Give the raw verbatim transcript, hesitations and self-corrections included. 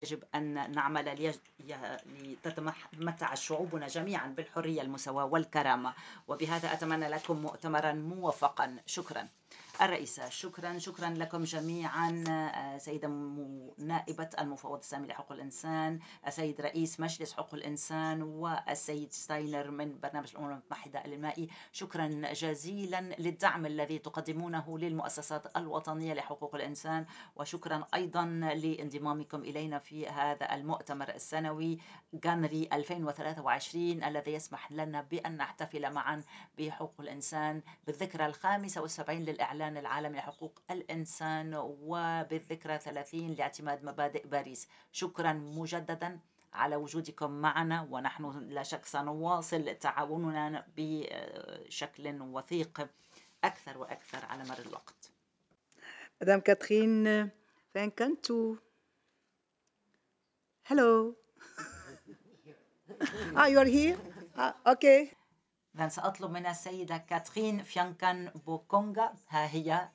يجب أن نعمل ليج... ي- لتتمتع شعوبنا جميعا بالحرية المساواة والكرامة. وبهذا أتمنى لكم مؤتمرا موفقا. شكرا الرئيسة. شكرا شكرا لكم جميعا. آه، سيدة م- نائبة المفوض السامي لحقوق الإنسان، السيد رئيس مجلس حقوق الإنسان، والسيد ستاينر من برنامج الأمم المتحدة المائي، شكرا جزيلا للدعم الذي تقدمونه للمؤسسات الوطنية لحقوق الإنسان. وشكرا أيضا لانضمامكم إلينا في هذا المؤتمر السنوي جانري ألفين وثلاثة وعشرين الذي يسمح لنا بأن نحتفل معا بحقوق الإنسان بالذكرى الخامسة والسبعين للإعلان العالمي لحقوق الإنسان، وبالذكرى ثلاثين لاعتماد مبادئ باريس. شكرا مجددا على وجودكم معنا، ونحن لا شك سنواصل تعاوننا بشكل وثيق أكثر وأكثر على مر الوقت. Madame Catherine Van Cantu. Hello. Ah, you are here? Ah, okay. إذن سأطلب من السيدة كاترين فيانكان بوكونغا، ها هي